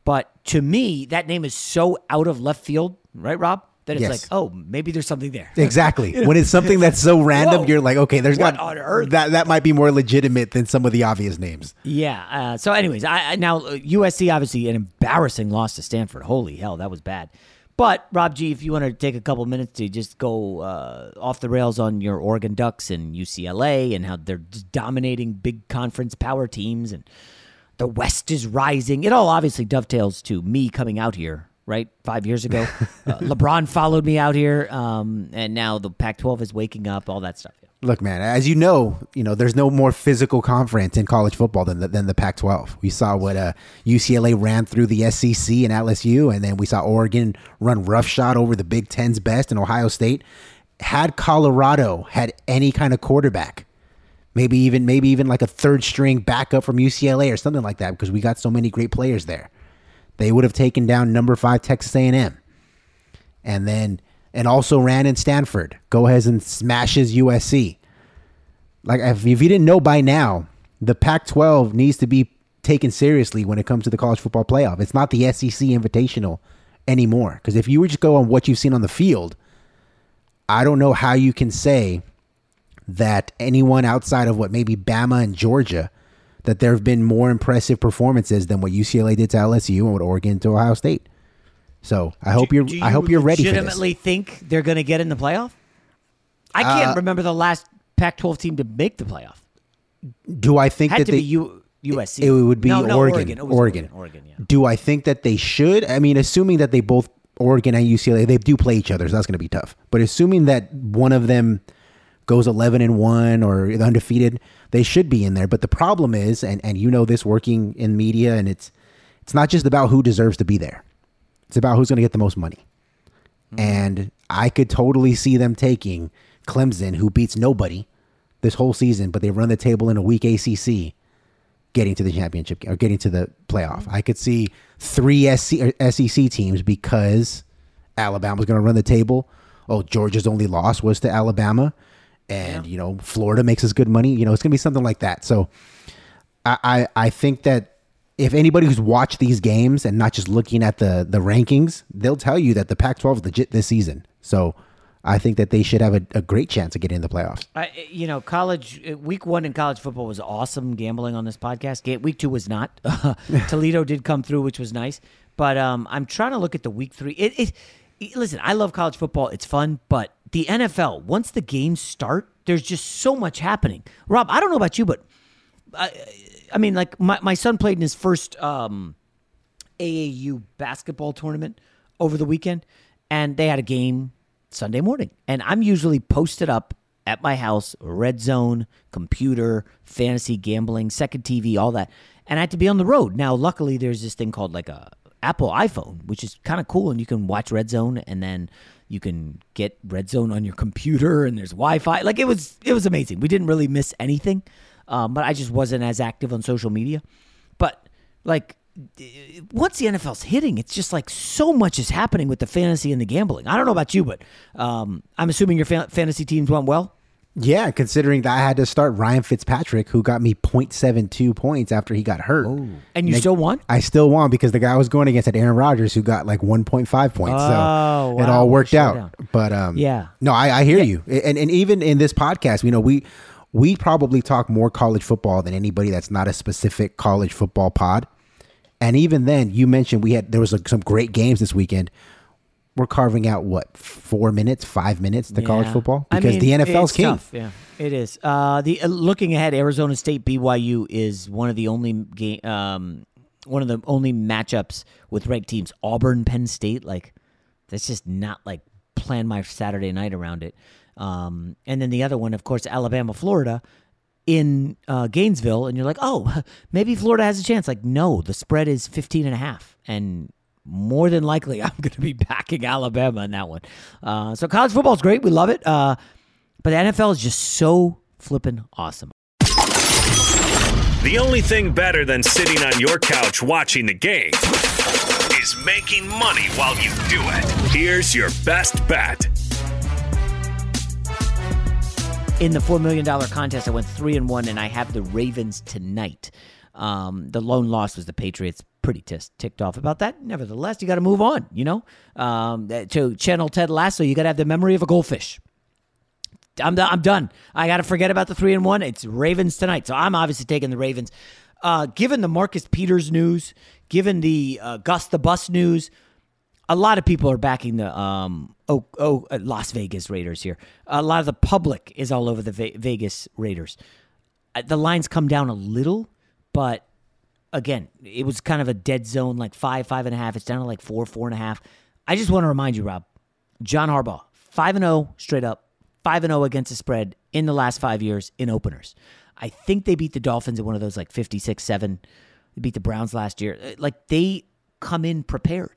But to me, that name is so out of left field, right, Rob? That it's Yes. like, oh, maybe there's something there. Exactly. When it's something that's so random, Whoa. you're like, okay, there's What got on earth? that. That might be more legitimate than some of the obvious names. Yeah. Uh, so, anyways, I, I now uh, U S C obviously an embarrassing loss to Stanford. Holy hell, that was bad. But Rob G, if you want to take a couple minutes to just go uh, off the rails on your Oregon Ducks and U C L A and how they're just dominating big conference power teams and the West is rising. It all obviously dovetails to me coming out here, right? Five years ago. uh, LeBron followed me out here, um, and now the Pac twelve is waking up, all that stuff. Yeah. Look, man, as you know, you know, there's no more physical conference in college football than the, than the Pac twelve. We saw what uh, U C L A ran through the S E C and L S U, and then we saw Oregon run roughshod over the Big Ten's best in Ohio State. Had Colorado had any kind of quarterback, maybe even maybe even like a third string backup from U C L A or something like that, because we got so many great players there, they would have taken down number five Texas A and M, and then and also ran in Stanford. Go ahead and smashes U S C. Like if, if you didn't know by now, the Pac twelve needs to be taken seriously when it comes to the college football playoff. It's not the S E C Invitational anymore. Because if you were just go on what you've seen on the field, I don't know how you can say that anyone outside of what maybe Bama and Georgia, that there have been more impressive performances than what U C L A did to L S U and what Oregon did to Ohio State. So I hope Do- you're do I hope you're ready for this. legitimately think they're going to get in the playoff? I can't Uh, remember the last Pac twelve team to make the playoff. Do I think Had that to they, be U- USC. It would be No, no, Oregon. Oregon. It was Oregon. Oregon, Oregon, yeah. Do I think that they should? I mean, assuming that they both, Oregon and U C L A, they do play each other, so that's going to be tough. But assuming that one of them goes eleven and one or undefeated, they should be in there. But the problem is, and, and you know this working in media, and it's it's not just about who deserves to be there. It's about who's going to get the most money. Mm-hmm. And I could totally see them taking Clemson, who beats nobody this whole season, but they run the table in a weak A C C, getting to the championship or getting to the playoff. I could see three S C, S E C teams because Alabama's going to run the table. Oh, Georgia's only loss was to Alabama. And, yeah. you know, Florida makes us good money. You know, it's going to be something like that. So I, I, I think that if anybody who's watched these games and not just looking at the, the rankings, they'll tell you that the Pac twelve is legit this season. So I think that they should have a, a great chance of getting in the playoffs. I, you know, college week one in college football was awesome gambling on this podcast. Week two was not. Toledo did come through, which was nice. But um, I'm trying to look at the week three. It, it, it, listen, I love college football. It's fun. But the N F L, once the games start, there's just so much happening. Rob, I don't know about you, but I, I mean, like my, my son played in his first um, A A U basketball tournament over the weekend, and they had a game Sunday morning. And I'm usually posted up at my house, red zone, computer, fantasy gambling, second T V, all that. And I had to be on the road. Now, luckily, there's this thing called like a Apple iPhone, which is kind of cool. And you can watch Red Zone, and then you can get Red Zone on your computer, and there's Wi-Fi. Like it was, it was amazing. We didn't really miss anything, um, but I just wasn't as active on social media. But like, once the N F L's hitting, it's just like so much is happening with the fantasy and the gambling. I don't know about you, but um, I'm assuming your fa- fantasy teams went well. Yeah, considering that I had to start Ryan Fitzpatrick, who got me point seven two points after he got hurt. Oh. And you and still won? I still won because the guy I was going against had Aaron Rodgers, who got like one point five points. Oh, so wow. it all worked out. Down. But um, yeah, no, I, I hear yeah. you. And and even in this podcast, you know, we we probably talk more college football than anybody that's not a specific college football pod. And even then, you mentioned we had there was like some great games this weekend. We're carving out what four minutes, five minutes to yeah. college football because I mean, the N F L's it's king. Tough. Yeah, it is. Uh, the uh, looking ahead, Arizona State B Y U is one of the only game, um, one of the only matchups with ranked teams. Auburn, Penn State, like that's just not like plan my Saturday night around it. Um, and then the other one, of course, Alabama, Florida. In uh, Gainesville, and you're like, oh, maybe Florida has a chance. Like, no, the spread is fifteen and a half, and more than likely, I'm going to be backing Alabama in that one. Uh, so college football is great. We love it. Uh, but the N F L is just so flippin' awesome. The only thing better than sitting on your couch watching the game is making money while you do it. Here's your best bet. In the four million dollars contest, I went three and one, and I have the Ravens tonight. Um, the lone loss was the Patriots. pretty tis- ticked off about that. Nevertheless, you got to move on, you know? Um, to channel Ted Lasso, you got to have the memory of a goldfish. I'm, I'm done. I got to forget about the three and one. It's Ravens tonight. So I'm obviously taking the Ravens. Uh, given the Marcus Peters news, given the uh, Gus the Bus news, a lot of people are backing the um, oh, oh, uh, Las Vegas Raiders here. A lot of the public is all over the Ve- Vegas Raiders. Uh, the lines come down a little, but again, it was kind of a dead zone, like five, five and a half. It's down to like four, four and a half. I just want to remind you, Rob, John Harbaugh, five and oh straight up, five and oh against the spread in the last five years in openers. I think they beat the Dolphins in one of those like fifty-six seven. They beat the Browns last year. Like, they come in prepared.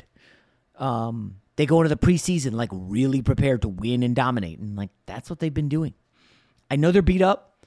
Um, they go into the preseason like really prepared to win and dominate. And like, that's what they've been doing. I know they're beat up.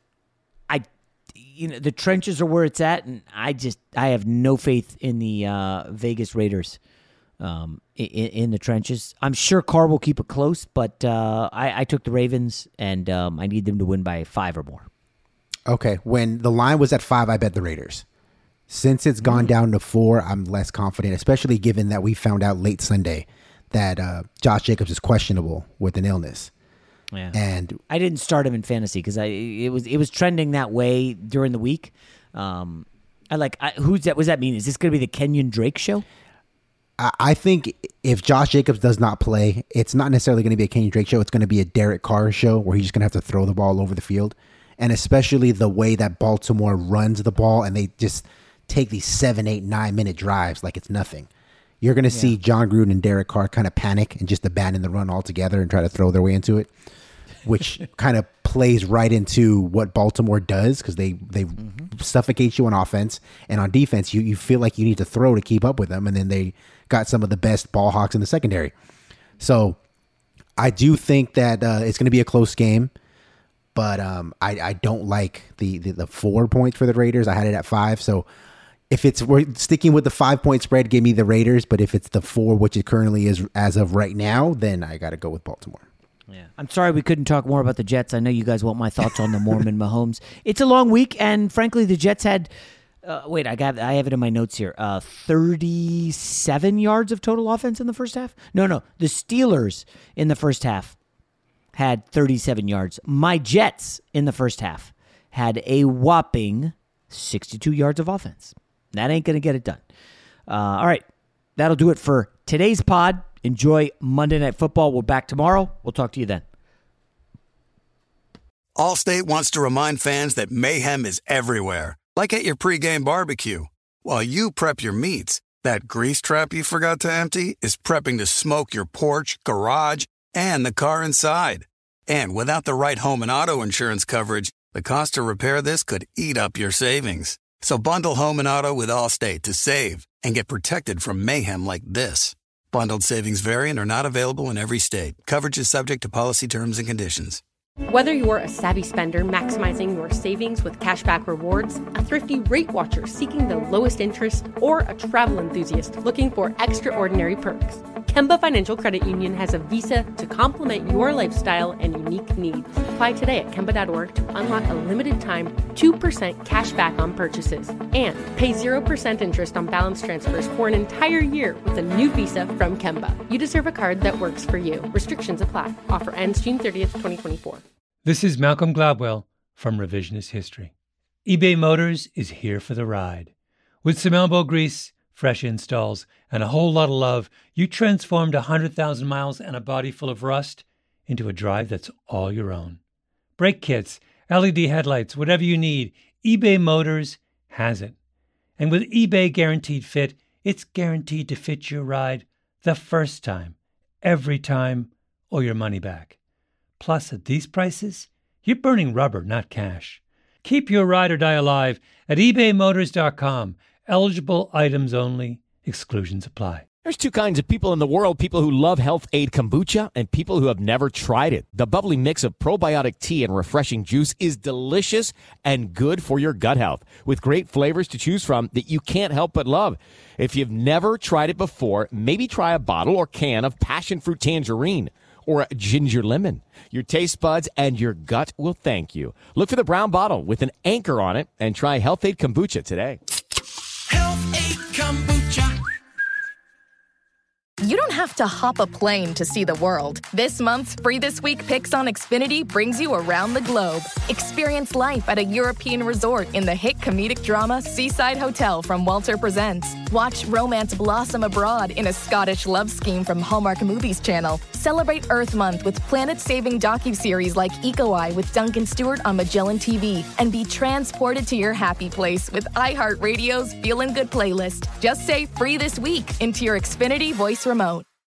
I, you know, the trenches are where it's at. And I just, I have no faith in the uh, Vegas Raiders um, in, in the trenches. I'm sure Carr will keep it close, but uh, I, I took the Ravens and um, I need them to win by five or more. Okay. When the line was at five, I bet the Raiders. Since it's gone down to four, I'm less confident, especially given that we found out late Sunday that uh, Josh Jacobs is questionable with an illness. Yeah. And I didn't start him in fantasy because I it was it was trending that way during the week. Um, I like I, who's that? What does that mean? Is this going to be the Kenyon Drake show? I, I think if Josh Jacobs does not play, it's not necessarily going to be a Kenyon Drake show. It's going to be a Derek Carr show where he's just going to have to throw the ball over the field, and especially the way that Baltimore runs the ball and they just take these seven, eight, nine minute drives like it's nothing. You're going to yeah. see John Gruden and Derek Carr kind of panic and just abandon the run altogether and try to throw their way into it, which kind of plays right into what Baltimore does because they, they mm-hmm. suffocate you on offense. And on defense, you, you feel like you need to throw to keep up with them. And then they got some of the best ball hawks in the secondary. So I do think that uh, it's going to be a close game. But um, I, I don't like the, the, the four points for the Raiders. I had it at five. So if it's we're sticking with the five point spread, give me the Raiders. But if it's the four, which it currently is as of right now, then I got to go with Baltimore. Yeah, I'm sorry we couldn't talk more about the Jets. I know you guys want my thoughts on the Mormon Mahomes. It's a long week, and frankly, the Jets had. Uh, wait, I got I have it in my notes here. Uh, thirty-seven yards of total offense in the first half. No, no, the Steelers in the first half had thirty-seven yards. My Jets in the first half had a whopping sixty-two yards of offense. That ain't going to get it done. Uh, all right. That'll do it for today's pod. Enjoy Monday Night Football. We're back tomorrow. We'll talk to you then. Allstate wants to remind fans that mayhem is everywhere, like at your pregame barbecue. While you prep your meats, that grease trap you forgot to empty is prepping to smoke your porch, garage, and the car inside. And without the right home and auto insurance coverage, the cost to repair this could eat up your savings. So bundle home and auto with Allstate to save and get protected from mayhem like this. Bundled savings vary and are not available in every state. Coverage is subject to policy terms and conditions. Whether you're a savvy spender maximizing your savings with cashback rewards, a thrifty rate watcher seeking the lowest interest, or a travel enthusiast looking for extraordinary perks, Kemba Financial Credit Union has a visa to complement your lifestyle and unique needs. Apply today at Kemba dot org to unlock a limited-time two percent cash back on purchases and pay zero percent interest on balance transfers for an entire year with a new visa from Kemba. You deserve a card that works for you. Restrictions apply. Offer ends June thirtieth, twenty twenty-four. This is Malcolm Gladwell from Revisionist History. eBay Motors is here for the ride. With some elbow grease, fresh installs, and a whole lot of love, you transformed one hundred thousand miles and a body full of rust into a drive that's all your own. Brake kits, L E D headlights, whatever you need, eBay Motors has it. And with eBay Guaranteed Fit, it's guaranteed to fit your ride the first time, every time, or your money back. Plus, at these prices, you're burning rubber, not cash. Keep your ride or die alive at ebay motors dot com. Eligible items only. Exclusions apply. There's two kinds of people in the world, people who love Health Aid Kombucha and people who have never tried it. The bubbly mix of probiotic tea and refreshing juice is delicious and good for your gut health, with great flavors to choose from that you can't help but love. If you've never tried it before, maybe try a bottle or can of passion fruit tangerine or ginger lemon. Your taste buds and your gut will thank you. Look for the brown bottle with an anchor on it and try Health Aid Kombucha today. Health Aid Kombucha. You don't have to hop a plane to see the world. This month's Free This Week picks on Xfinity brings you around the globe. Experience life at a European resort in the hit comedic drama Seaside Hotel from Walter Presents. Watch romance blossom abroad in a Scottish love scheme from Hallmark Movies Channel. Celebrate Earth Month with planet-saving docuseries like Eco Eye with Duncan Stewart on Magellan T V. And be transported to your happy place with iHeartRadio's Feelin' Good playlist. Just say Free This Week into your Xfinity voice remote.